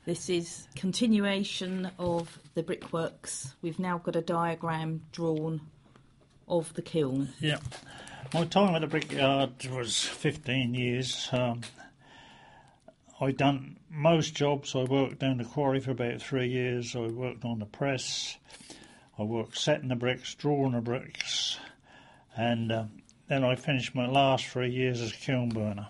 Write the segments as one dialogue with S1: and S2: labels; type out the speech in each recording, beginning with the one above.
S1: This is continuation of the brickworks. We've now got a diagram drawn of the kiln.
S2: Yeah. My time at the brickyard was 15 years. I done most jobs. I worked down the quarry for about 3 years. I worked on the press. I worked setting the bricks, drawing the bricks, and then I finished my last 3 years as kiln burner.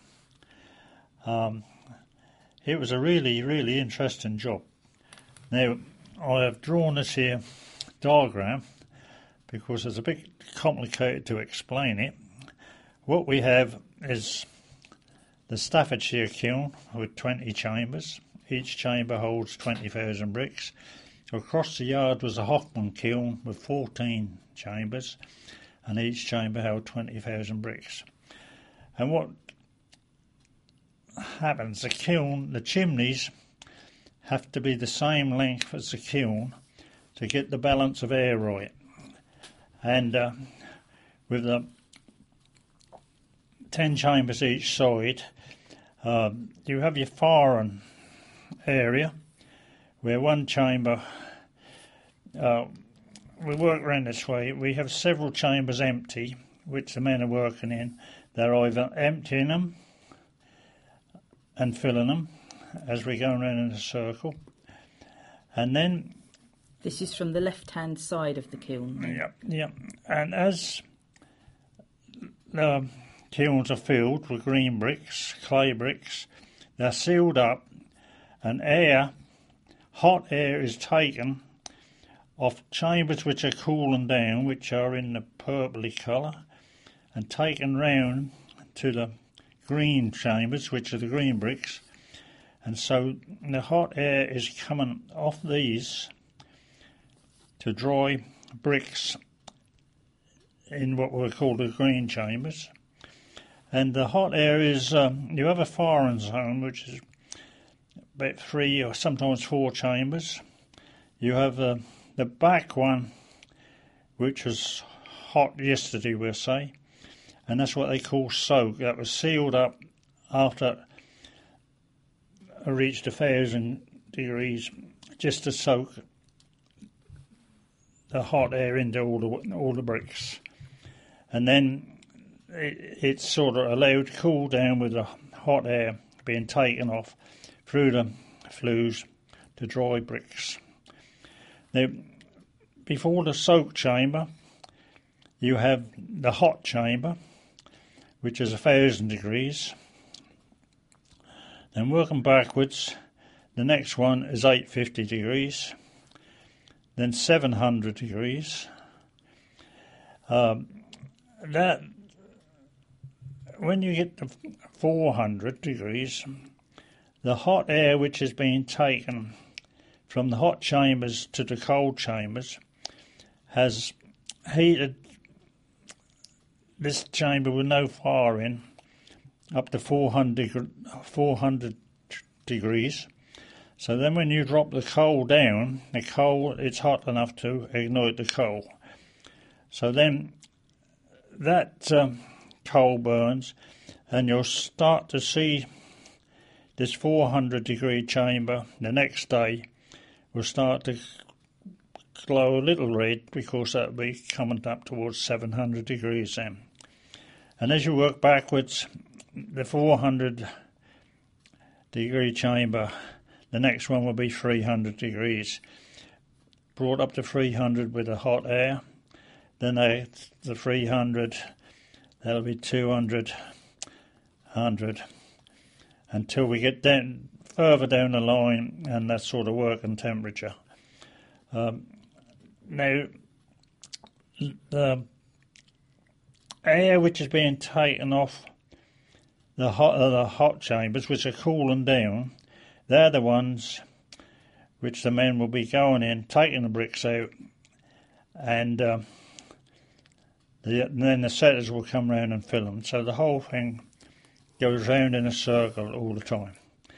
S2: It was a really, really interesting job. Now, I have drawn this here diagram because it's a bit complicated to explain it. What we have is the Staffordshire kiln with 20 chambers. Each chamber holds 20,000 bricks. Across the yard was a Hockman kiln with 14 chambers, and each chamber held 20,000 bricks. And what happens, the kiln, the chimneys have to be the same length as the kiln to get the balance of air right. And with the 10 chambers each side, you have your firing area where one chamber, we work around this way, we have several chambers empty which the men are working in. They're either emptying them and filling them as we go around in a circle. And then
S1: this is from the left-hand side of the kiln.
S2: Yeah. And as the kilns are filled with green bricks, clay bricks, they're sealed up, and hot air is taken off chambers which are cooling down, which are in the purpley colour, and taken round to the green chambers, which are the green bricks. And so the hot air is coming off these to dry bricks in what we call the green chambers. And the hot air is, you have a firing zone which is about 3 or sometimes 4 chambers. You have the back one, which was hot yesterday, we'll say, and that's what they call soak. That was sealed up after I reached 1,000 degrees, just to soak the hot air into all the bricks. And then it's sort of allowed to cool down with the hot air being taken off through the flues to dry bricks. Now, before the soak chamber, you have the hot chamber, which is 1,000 degrees. Then working backwards, the next one is 850 degrees, then 700 degrees. That when you get to 400 degrees, the hot air which is being taken from the hot chambers to the cold chambers has heated this chamber with no fire in up to 400 degrees. So then when you drop the coal down, it's hot enough to ignite the coal. So then that coal burns, and you'll start to see this 400 degree chamber the next day will start to glow a little red, because that'll be coming up towards 700 degrees then. And as you work backwards, the 400 degree chamber, the next one will be 300 degrees. Brought up to 300 with the hot air, then the 300, that'll be 200, 100, until we get down further down the line, and that sort of working temperature. Now, the air which is being taken off the hot chambers, which are cooling down, they're the ones which the men will be going in, taking the bricks out, and then the setters will come round and fill them. So the whole thing goes round in a circle all the time.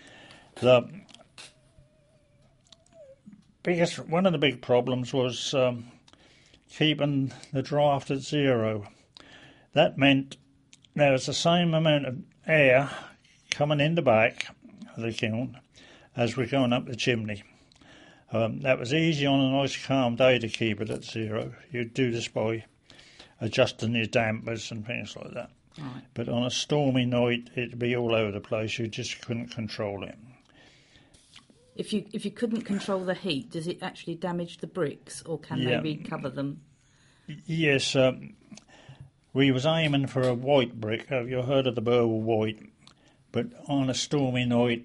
S2: One of the big problems was keeping the draft at zero. That meant there was the same amount of air coming in the back of the kiln as we're going up the chimney. That was easy on a nice calm day to keep it at 0. You'd do this by adjusting your dampers and things like that.
S1: Right.
S2: But on a stormy night, it'd be all over the place. You just couldn't control it.
S1: If you couldn't control the heat, does it actually damage the bricks, or can they recover them?
S2: Yes, we was aiming for a white brick. Have you heard of the Burwell White? But on a stormy night,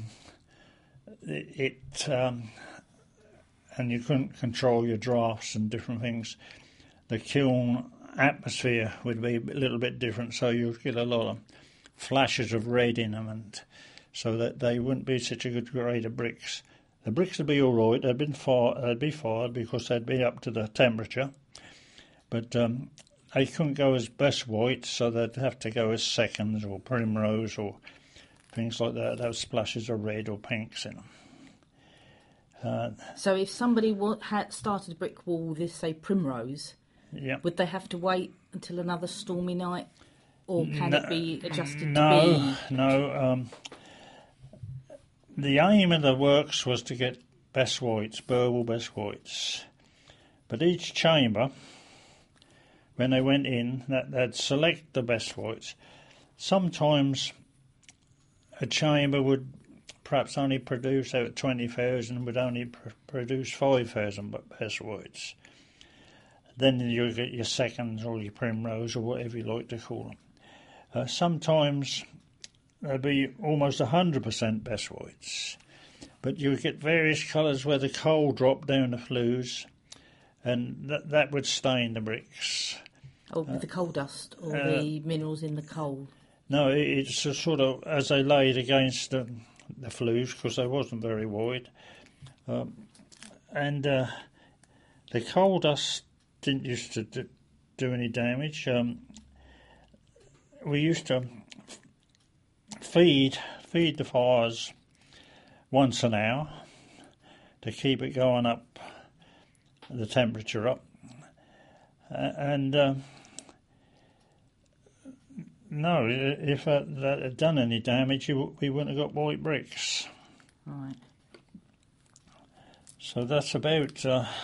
S2: and you couldn't control your drafts and different things. The kiln atmosphere would be a little bit different, so you'd get a lot of flashes of red in them, and so that they wouldn't be such a good grade of bricks. The bricks would be all right. They'd be fired because they'd be up to the temperature, but they couldn't go as best white, so they'd have to go as seconds or primrose or things like that. Those splashes of red or pinks in them.
S1: So if somebody had started a brick wall with, say, primrose, would they have to wait until another stormy night, or can it be adjusted to be?
S2: No. The aim of the works was to get best whites, Burwell best whites. But each chamber, when they went in, they'd select the best whites. Sometimes a chamber would perhaps only produce out of 20,000, would only produce 5,000 best whites. Then you get your seconds or your primrose or whatever you like to call them. Sometimes there'd be almost 100% best whites, but you would get various colours where the coal dropped down the flues, and that would stain the bricks.
S1: Oh, with the coal dust or the minerals in the coal? No,
S2: it's a sort of as they laid against the flues, because they wasn't very wide, and the coal dust didn't used to do any damage. We used to feed the fires once an hour to keep it going up, the temperature up, and no, if that had done any damage, we wouldn't have got white bricks.
S1: Right.
S2: So that's about.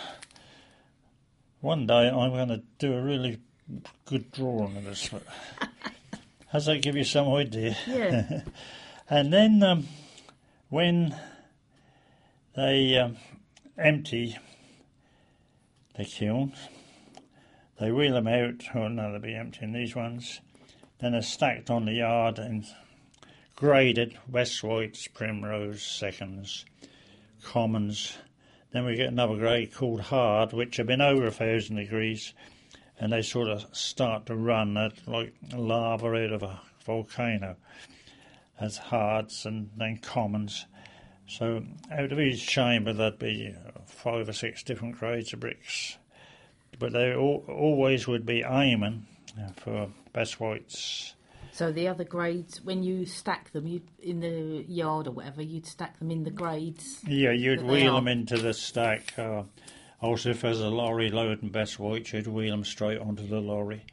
S2: One day I'm going to do a really good drawing of this. Does that give you some idea?
S1: Yeah.
S2: And then when they empty the kilns, they wheel them out. Oh no, they'll be emptying these ones. Then they're stacked on the yard and graded, West Whites, Primrose, Seconds, Commons. Then we get another grade called Hard, which have been over 1,000 degrees, and they sort of start to run like lava out of a volcano as Hards, and then Commons. So out of each chamber there'd be 5 or 6 different grades of bricks, but they always would be aiming for best whites.
S1: So the other grades, when you stack them in the yard or whatever, you'd stack them in the grades?
S2: Yeah, you'd wheel them into the stack. Also, if there's a lorry loading best whites, you'd wheel them straight onto the lorry.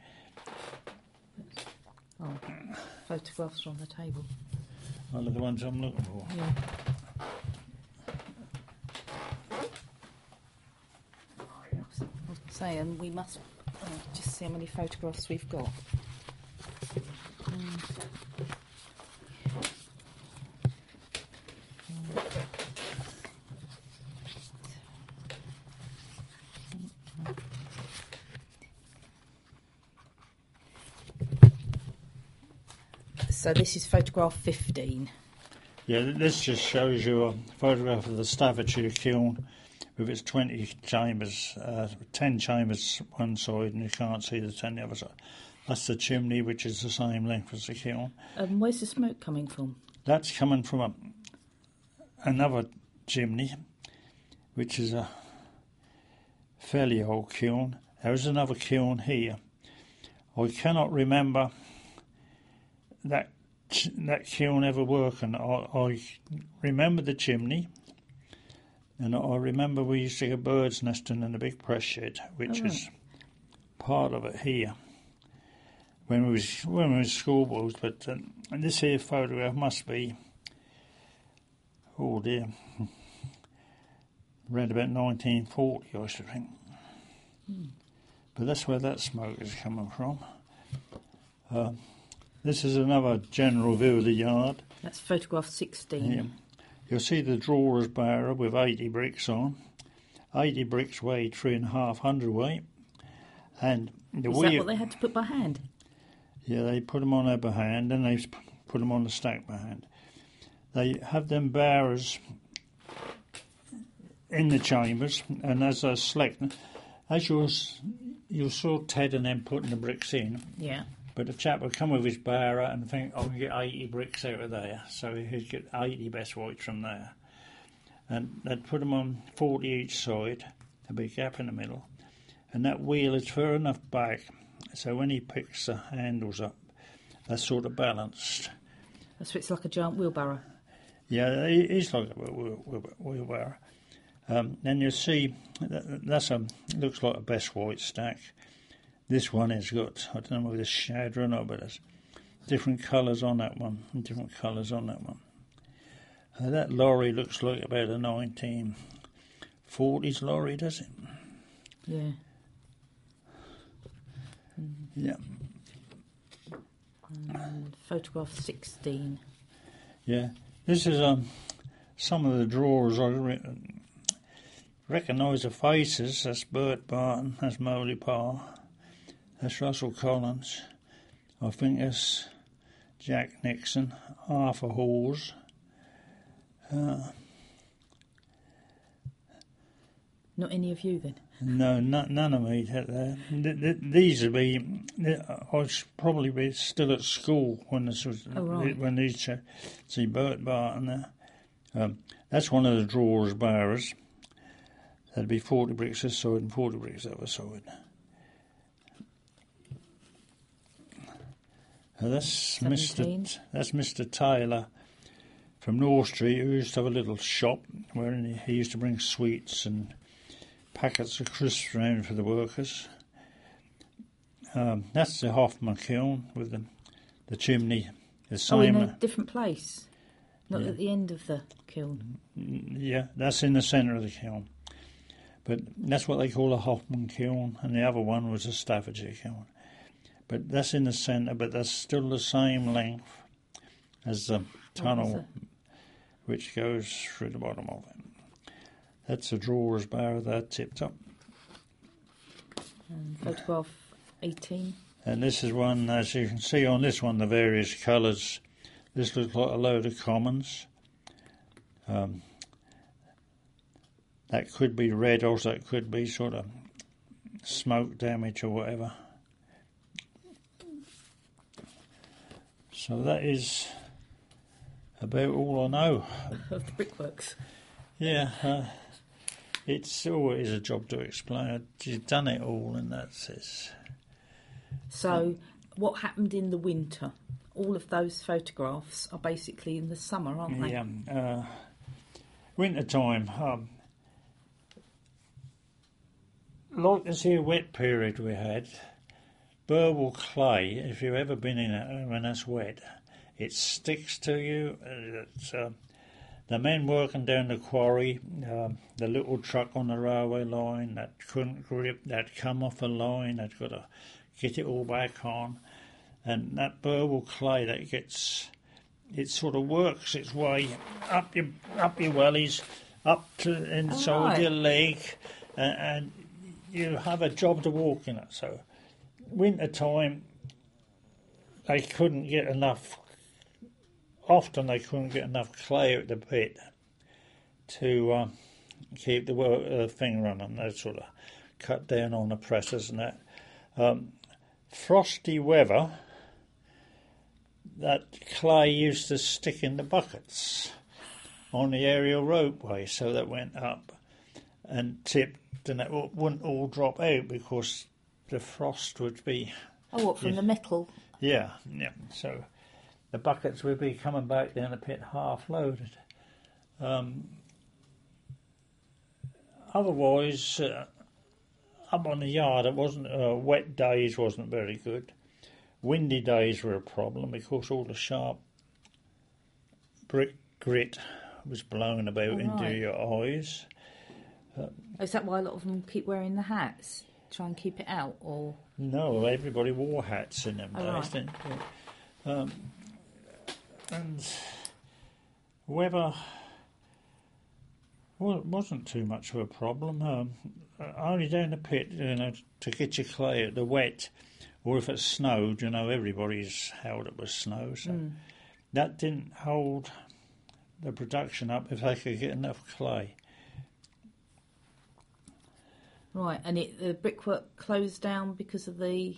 S1: Oh, photographs on the table.
S2: One of the ones I'm looking for.
S1: Yeah. I was saying we must just see how many photographs we've got. So this is photograph 15.
S2: Yeah, this just shows you a photograph of the Staffordshire kiln with its 20 chambers, 10 chambers one side, and you can't see the 10 the other side. That's the chimney, which is the same length as the kiln.
S1: Where's the smoke coming from?
S2: That's coming from another chimney, which is a fairly old kiln. There is another kiln here. I cannot remember that kiln ever working. I remember the chimney, and I remember we used to get birds nesting in the big press shed, which is part of it here when we was schoolboys. But and this here photograph must be oh dear, around about 1940, I should think. But that's where that smoke is coming from. This is another general view of the yard.
S1: That's photograph 16.
S2: Yeah. You'll see the drawers barrow with 80 bricks on. 80 bricks weighed 3.5 hundredweight. And the
S1: Is that what they had to put by hand?
S2: Yeah, they put them on there by hand, and they put them on the stack by hand. They have them barrows in the chambers, and as they're selecting, as you'll saw Ted and them putting the bricks in.
S1: Yeah.
S2: But the chap would come with his barrow and think, I can get 80 bricks out of there. So he'd get 80 best whites from there. And they'd put them on 40 each side, a big gap in the middle. And that wheel is far enough back, so when he picks the handles up, they're sort of balanced.
S1: So it's like a giant wheelbarrow?
S2: Yeah, it's like a wheelbarrow. Then you'll see, looks like a best white stack. This one has got, I don't know whether it's shadow or not, but there's different colours on that one, and different colours on that one. That lorry looks like about a 1940s lorry, does it?
S1: Yeah.
S2: Yeah.
S1: And photograph 16.
S2: Yeah. This is some of the drawers. I recognise the faces. That's Bert Barton, that's Moley Parr, that's Russell Collins. I think that's Jack Nixon, Arthur Hawes.
S1: Not any of you then?
S2: No, none of me. These would be. I'd probably be still at school when this was.
S1: Oh, right.
S2: When these see Bert Barton there. That's one of the drawers barrows. That'd be 40 bricks this side and 40 bricks the other side. That's
S1: 17.
S2: Mr. Taylor from North Street, who used to have a little shop where he used to bring sweets and packets of crisps round for the workers. That's the Hoffman kiln with the chimney. The same.
S1: In a different place? Not at the end of the kiln?
S2: Yeah, that's in the centre of the kiln. But that's what they call a Hoffman kiln, and the other one was a Staffordshire kiln. But that's in the centre, but that's still the same length as the tunnel which goes through the bottom of it. That's a drawer's barrow there, tipped up.
S1: And photograph 18.
S2: And this is one, as you can see on this one, the various colours. This looks like a load of commons. That could be red, or that could be sort of smoke damage or whatever. So that about all I know
S1: of the brickworks.
S2: Yeah, it's always a job to explain. You've done it all, and that's it.
S1: So, what happened in the winter? All of those photographs are basically in the summer, aren't they?
S2: Yeah, winter time. Like this here wet period we had, Burwell clay, if you've ever been in it when it's wet, it sticks to you. The men working down the quarry, the little truck on the railway line that couldn't grip, that come off the line, they'd got to get it all back on. And that Burwell clay, it sort of works its way up your wellies, up to inside your leg, and you have a job to walk in it. So, winter time, they couldn't get enough. Often they couldn't get enough clay out the pit to keep the thing running. They sort of cut down on the presses and that. Frosty weather, that clay used to stick in the buckets on the aerial roadway, so that went up and tipped, and it wouldn't all drop out because the frost would be...
S1: Oh, what, from the metal?
S2: Yeah. So the buckets would be coming back down the pit half loaded. Otherwise, up on the yard, it wasn't. Wet days wasn't very good. Windy days were a problem because all the sharp brick grit was blown about into your eyes.
S1: Is that why a lot of them keep wearing the hats? Try and keep it out, or...?
S2: No, everybody wore hats in them days, didn't they? And weather wasn't too much of a problem. Only down the pit, to get your clay out the wet, or if it snowed, everybody's held it was snow, so that didn't hold the production up if they could get enough clay.
S1: Right, and the brickwork closed down because of the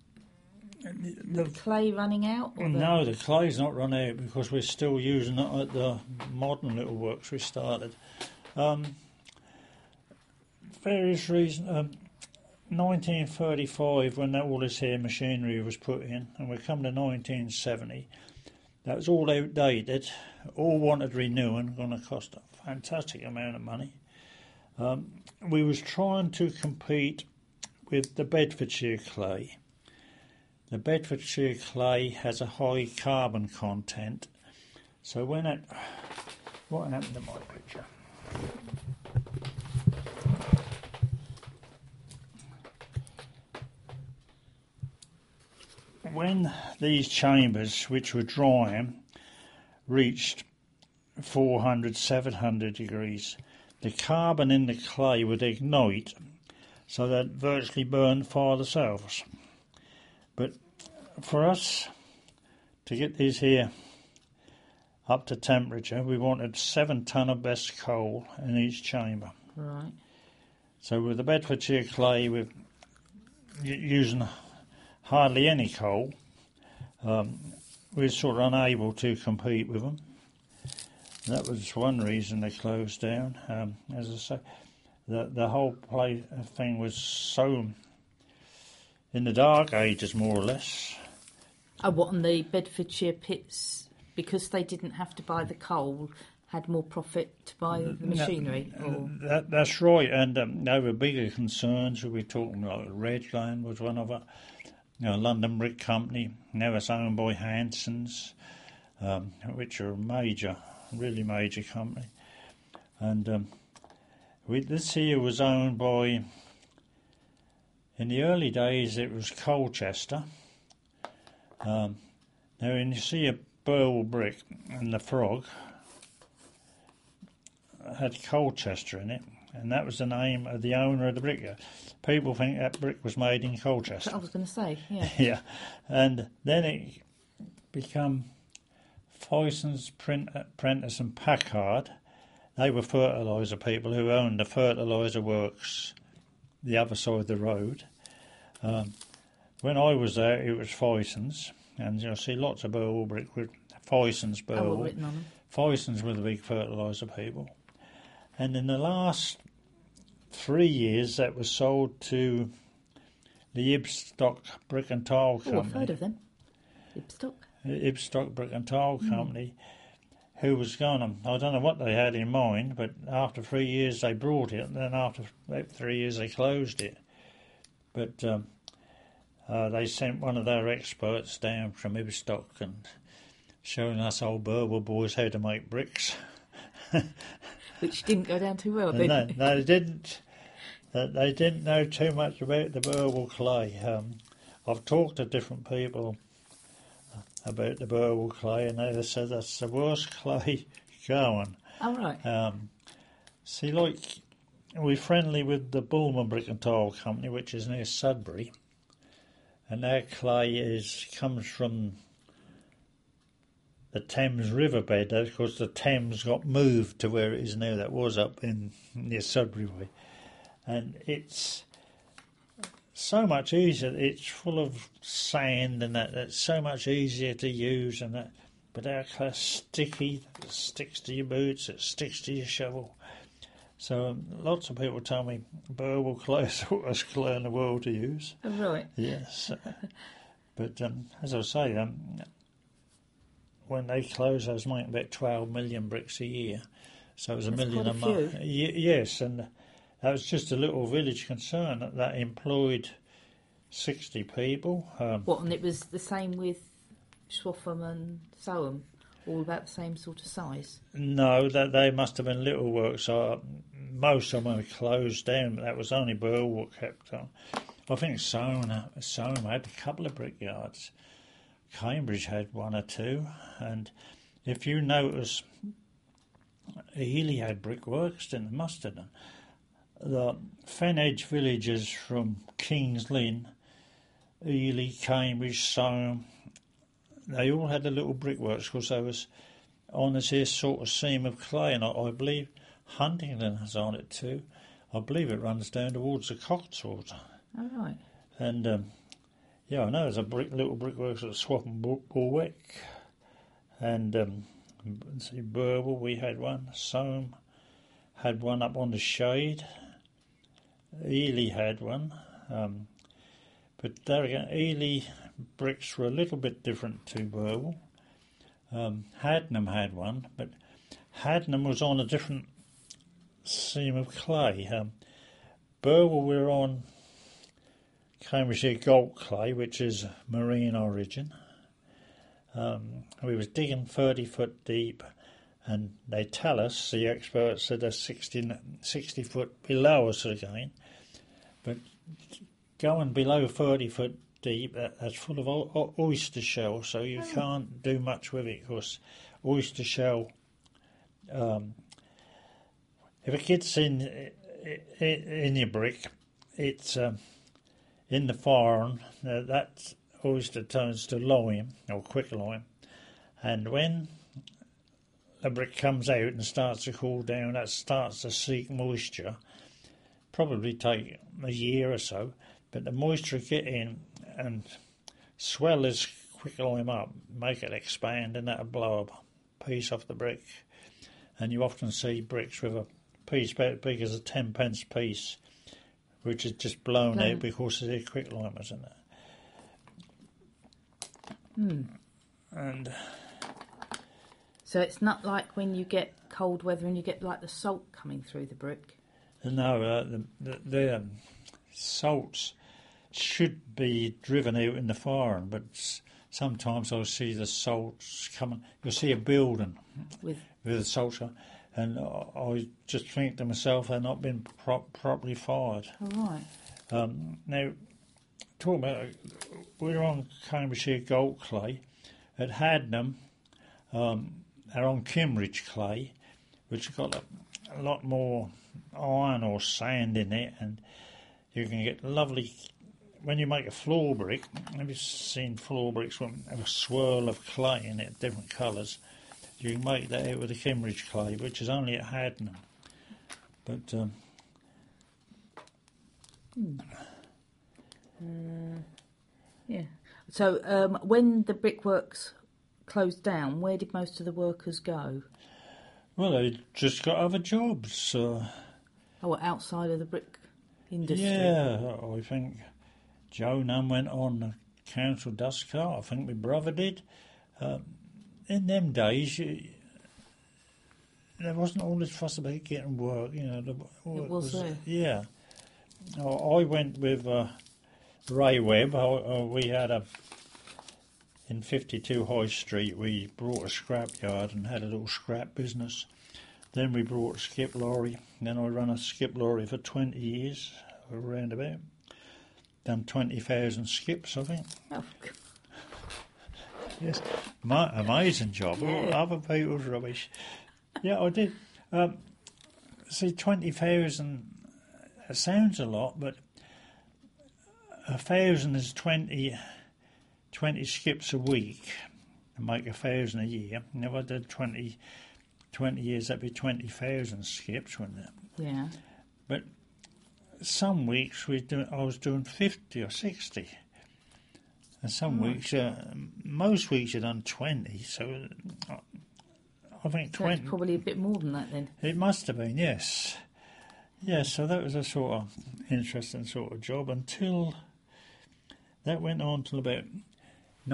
S1: clay running out? Or
S2: no, the clay's not run out because we're still using it at the modern little works we started. Various reasons. 1935, when all this here machinery was put in, and we come to 1970, that was all outdated, all wanted renewing, going to cost a fantastic amount of money. We was trying to compete with the Bedfordshire clay. The Bedfordshire clay has a high carbon content, so what happened to my picture? When these chambers, which were drying, reached 400, 700 degrees, the carbon in the clay would ignite, so that virtually burned fire themselves. But for us to get these here up to temperature, we wanted 7 tonne of best coal in each chamber.
S1: Right.
S2: So with the Bedfordshire clay, we're using hardly any coal. We're sort of unable to compete with them. That was one reason they closed down. As I say, the whole thing was so in the dark ages, more or less.
S1: Oh, what, on the Bedfordshire pits, because they didn't have to buy the coal, had more profit to buy the machinery?
S2: That's right, and there were bigger concerns. We're talking like Redland was one of it. London Brick Company, now it's owned by Hanson's, which are a really major company. And this here was owned by, in the early days it was Colchester. Now when you see a Burwell brick and the frog had Colchester in it, and that was the name of the owner of the brick. People think that brick was made in Colchester.
S1: I was going to say, yeah.
S2: Yeah, and then it became Foysons, Prentice and Packard. They were fertiliser people who owned the fertiliser works the other side of the road. When I was there, it was Foysons, and you'll see lots of Burwell brick with Foysons Burwell.
S1: Written on them.
S2: Foysons were the big fertiliser people. And in the last 3 years, that was sold to the Ibstock Brick and Tile Company.
S1: Oh, I've heard of them. Ibstock?
S2: Ibstock Brick and Tile Company, who was going on, I don't know what they had in mind, but after 3 years they brought it, and then after about 3 years they closed it. But they sent one of their experts down from Ibstock and showing us old Burwell boys how to make bricks.
S1: Which didn't go down too well, did it?
S2: No, they didn't. They didn't know too much about the Burwell clay. I've talked to different people about the Burwell clay, and they said that's the worst clay going.
S1: Oh, right.
S2: See, like, we're friendly with the Bullman Brick and Tile Company, which is near Sudbury, and their clay comes from the Thames riverbed, because the Thames got moved to where it is now. That was up in near Sudbury way, and it's so much easier. It's full of sand and that. It's so much easier to use and that. But our clay's sticky. It sticks to your boots. It sticks to your shovel. So lots of people tell me Burwell clay is the worst clay in the world to use.
S1: Oh, right.
S2: Yes, but as I say, when they closed, I was making about 12 million bricks a year. So it was
S1: That's
S2: a million a month. Yes, and that was just a little village concern that employed 60 people.
S1: What, and it was the same with Swaffham and Soham? all about the same sort of size?
S2: No, that they must have been little works. Most of them were closed down, but that was only Burwell kept on. I think Soham had a couple of brickyards. Cambridge had one or two, and if you notice, Ely had brickworks, didn't they? Must have done. The Fen Edge villages from King's Lynn, Ely, Cambridge, Soham, they all had the little brickworks because they was on this here sort of seam of clay, and I believe Huntingdon has on it too. I believe it runs down towards the Cotswolds.
S1: Oh, right.
S2: And I know there's a little brickworks at Swap and Bulwick, and Burwell, we had one. Soham had one up on the Shade. Ely had one. But there again, Ely bricks were a little bit different to Burwell. Hadnam had one, but Hadnam was on a different seam of clay. Burwell were on Cambridgeshire Gold clay, which is marine origin. We was digging 30 foot deep, and they tell us, the experts, that they're 60 foot below us again. But going below 30 foot deep, that's full of oyster shell, so you can't do much with it, because oyster shell, if it gets in your brick, it's in the fire, that oyster turns to lime, or quicklime, and when the brick comes out and starts to cool down, that starts to seek moisture. Probably take a year or so, but the moisture get in and swell this quicklime up, make it expand, and that'll blow a piece off the brick. And you often see bricks with a piece about big as a 10-pence piece, which is just blown out because of the quicklimers in it. And
S1: so it's not like when you get cold weather and you get like the salt coming through the brick?
S2: No, the salts should be driven out in the fire, but sometimes I'll see the salts coming. You'll see a building with the salts, and I just think to myself, they're not been properly fired.
S1: All right.
S2: Now, talking about, we're on Cambridgeshire Gold clay. At Hadnam, they're on Kimmeridge clay, which has got a lot more iron or sand in it, and you can get lovely. When you make a floor brick, have you seen floor bricks with a swirl of clay in it, different colours? You can make that out with the Kimmeridge clay, which is only at Hadnam. But
S1: yeah. So when the brickworks closed down, where did most of the workers go?
S2: Well, they just got other jobs.
S1: Outside of the brick industry?
S2: Yeah, I think Joe Nunn went on the council dust cart. I think my brother did. In them days, there wasn't all this fuss about getting work. You know,
S1: it was there.
S2: Yeah. I went with Ray Webb. We had in 52 High Street, we brought a scrapyard and had a little scrap business. Then we brought a skip lorry. Then I ran a skip lorry for 20 years, around about. Done 20,000 skips, I think.
S1: Oh.
S2: Yes, amazing job.
S1: Yeah.
S2: Other people's rubbish. Yeah, I did. See, 20,000 sounds a lot, but 1,000 is 20 skips a week, and make 1,000 a year. And if I did 20 years, that'd be 20,000 skips, wouldn't it?
S1: Yeah.
S2: But some weeks I was doing 50 or 60. And some weeks, most weeks you've done 20, so I think 20...
S1: That's probably a bit more than that then.
S2: It must have been, yes. Yes, so that was a sort of interesting sort of job until... That went on till about in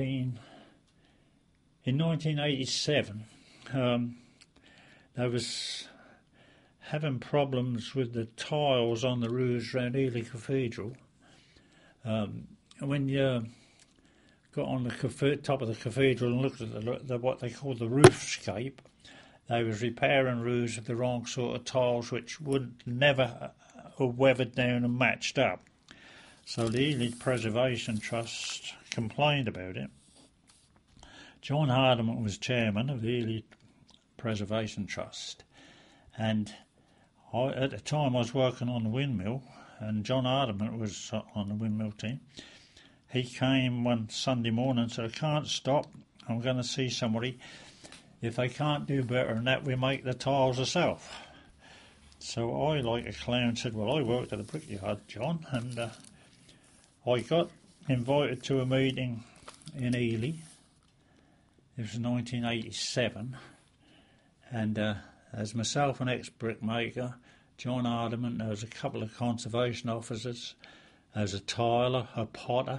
S2: 1987, they was having problems with the tiles on the roofs around Ely Cathedral. When you got on the top of the cathedral and looked at the what they call the roofscape. They was repairing roofs with the wrong sort of tiles, which would never have weathered down and matched up. So the Ely Preservation Trust complained about it. John Hardiman was chairman of the Ely Preservation Trust, and at the time I was working on the windmill, and John Hardiman was on the windmill team. He came one Sunday morning and said, "I can't stop, I'm going to see somebody. If they can't do better than that, we make the tiles ourselves." So I, like a clown, said, "Well, I worked at the brickyard, John," and I got invited to a meeting in Ely. It was 1987, and as myself, an ex-brickmaker, John Hardiman, there was a couple of conservation officers, there was a tiler, a potter.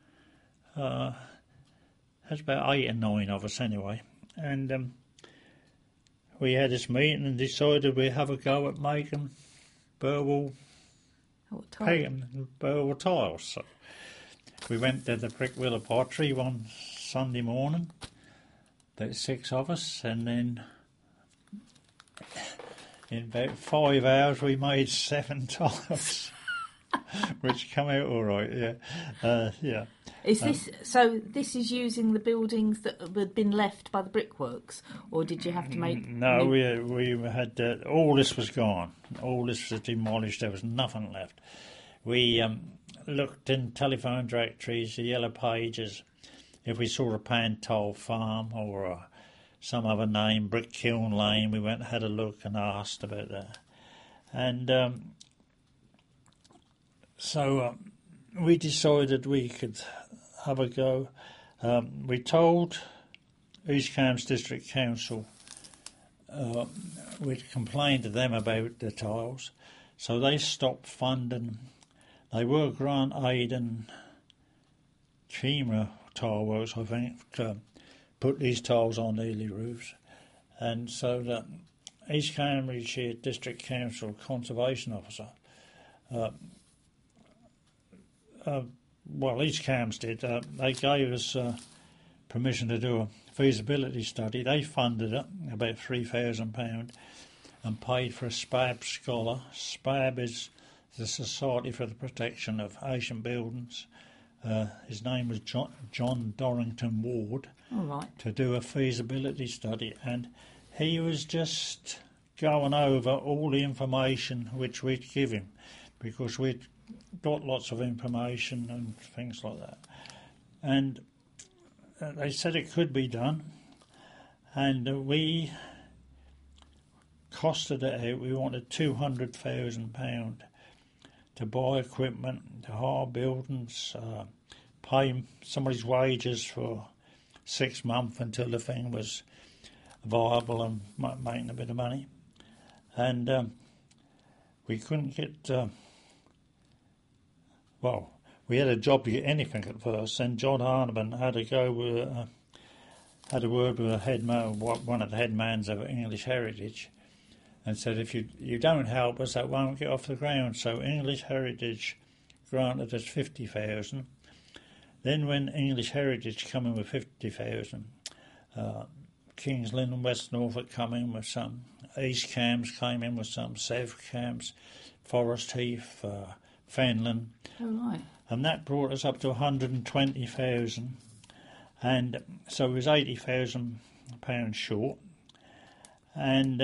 S2: There's about 8 or 9 of us anyway, and we had this meeting and decided we'd have a go at making Burwell Burwell tiles. So we went to the Prickwillow Pottery one Sunday morning, about 6 of us, and then in about 5 hours we made 7 tiles, which come out all right. Yeah.
S1: Is this so? This is using the buildings that had been left by the brickworks, or did you have to make?
S2: No, we had all this was gone. All this was demolished. There was nothing left. We looked in telephone directories, the yellow pages. If we saw a Pantole farm or some other name, Brick Kiln Lane, we went and had a look and asked about that. And so we decided we could have a go. We told East Cambs District Council we'd complained to them about the tiles, so they stopped funding. They were Grant Aid and Chima Tile Works, I think, put these tiles on Ely roofs, and so the East Cambridgeshire District Council Conservation Officer, East Cambs did, they gave us permission to do a feasibility study. They funded it, about £3,000, and paid for a SPAB scholar. SPAB is the Society for the Protection of Ancient Buildings. His name was John Dorrington Ward.
S1: All right.
S2: To do a feasibility study, and he was just going over all the information which we'd give him, because we'd got lots of information and things like that. And they said it could be done, and we costed it out. We wanted £200,000 to buy equipment, to hire buildings, pay somebody's wages for 6 months until the thing was viable and making a bit of money. And we couldn't get... we had a job to get anything at first, and John Hardiman had to go with... had a word with one of the headmans of English Heritage, and said, if you don't help us, that won't get off the ground. So English Heritage granted us 50,000. Then when English Heritage come in with 50,000, Kings Lynn and West Norfolk come in with some, East Cambs came in with some, South Cambs, Forest Heath, Fenland.
S1: Oh, right.
S2: And that brought us up to 120,000. And so it was £80,000 short. And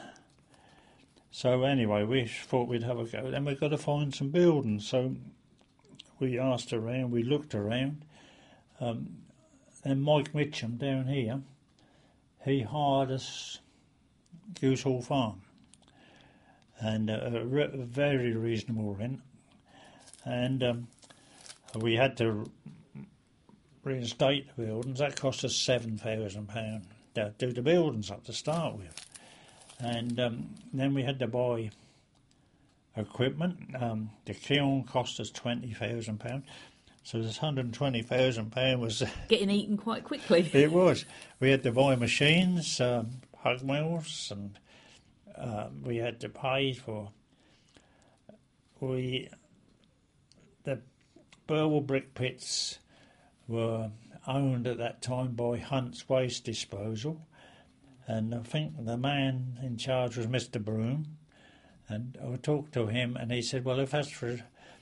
S2: so anyway, we thought we'd have a go. Then we've got to find some buildings. So we asked around, we looked around. And Mike Mitchum down here, he hired us Goosehall Farm. And a very reasonable rent. And we had to reinstate the buildings. That cost us £7,000 to do the buildings up to start with. And then we had to buy equipment. The kiln cost us £20,000. So this £120,000 was...
S1: getting eaten quite quickly.
S2: It was. We had to buy machines, hug mills, and we had to pay for... The Burwell brick pits were owned at that time by Hunt's Waste Disposal, and I think the man in charge was Mr. Broom, and I talked to him, and he said, well, if that's for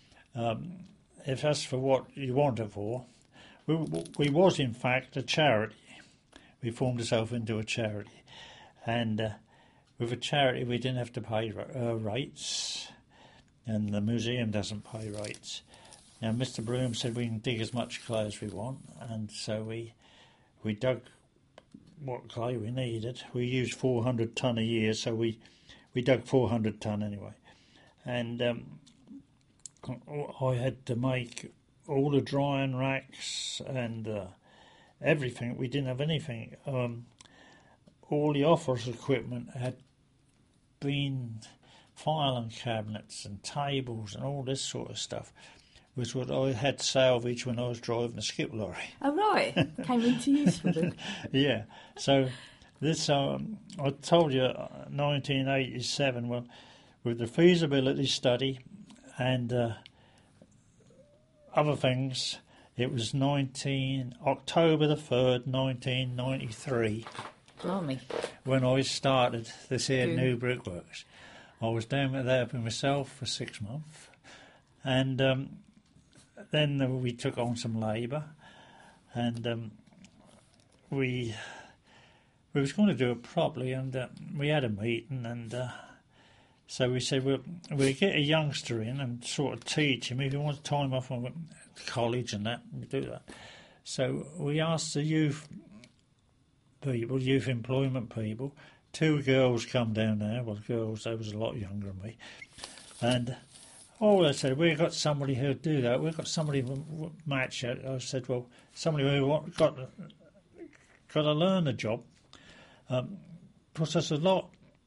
S2: what you want it for, we was in fact a charity. We formed ourselves into a charity, and with a charity we didn't have to pay rates, and the museum doesn't pay rates. Now, Mr. Broom said we can dig as much clay as we want, and so we dug what clay we needed. We used 400 tonne a year, so we dug 400 tonne anyway. And I had to make all the drying racks and everything. We didn't have anything. All the office equipment had been filing cabinets and tables and all this sort of stuff, was what I had salvaged when I was driving the skip lorry.
S1: Oh, right. Came into use for them.
S2: Yeah. So this, I told you, 1987, well, with the feasibility study and other things, it was October the 3rd, 1993,
S1: Blimey.
S2: when I started this here new brickworks. I was down there by myself for 6 months, and then we took on some labour, and we was going to do it properly, and we had a meeting, and so we said we'll get a youngster in and sort of teach him if he wants time off from college and that, we do that. So we asked the youth employment people. 2 girls come down there. Well, girls, they was a lot younger than me, and they said, we've got somebody who'll do that. We've got somebody who'll match it. I said, well, somebody who got to learn the job. Because there's a lot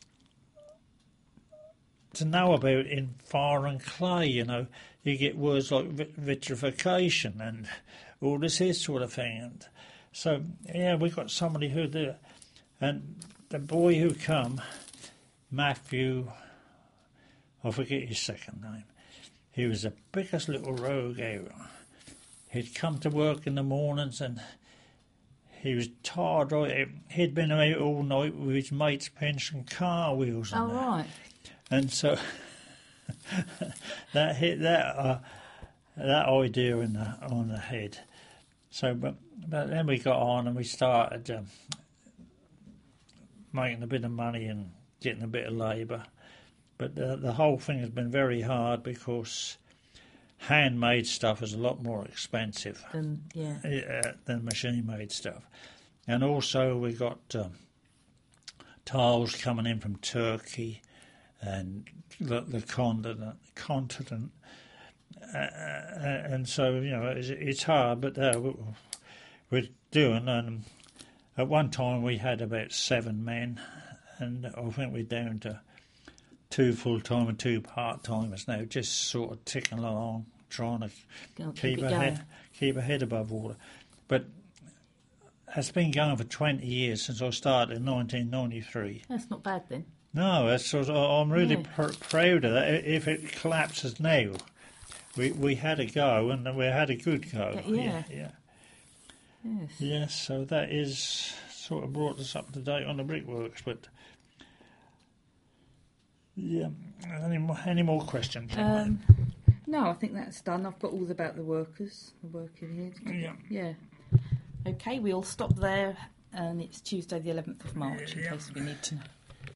S2: to know about in fire and clay, you know. You get words like vitrification and all this here sort of thing. And so, yeah, we got somebody who'll do it. And the boy who come, Matthew, I forget his second name, he was the biggest little rogue ever. He'd come to work in the mornings and he was tired. He'd been out all night with his mates pinching car wheels and that.
S1: Right.
S2: And so that hit that idea on the head. So, but then we got on and we started making a bit of money and getting a bit of labour. But the whole thing has been very hard because handmade stuff is a lot more expensive than machine-made stuff. And also we got tiles coming in from Turkey and the continent. And so, you know, it's hard, but we're doing. And at one time we had about 7 men, and I think we're down to 2 full-time and 2 part-timers now, just sort of ticking along, trying to keep a head above water. But it's been going for 20 years since I started in 1993.
S1: That's not bad then.
S2: No, I'm really proud of that. If it collapses now, we had a go, and we had a good go.
S1: Yeah.
S2: Yes.
S1: Yes,
S2: so that is sort of brought us up to date on the brickworks, but... Yeah. Any more questions?
S1: No, I think that's done. I've got all about the workers, the working here. Yeah. Okay, we'll stop there, and it's Tuesday the 11th of March in case we need to know.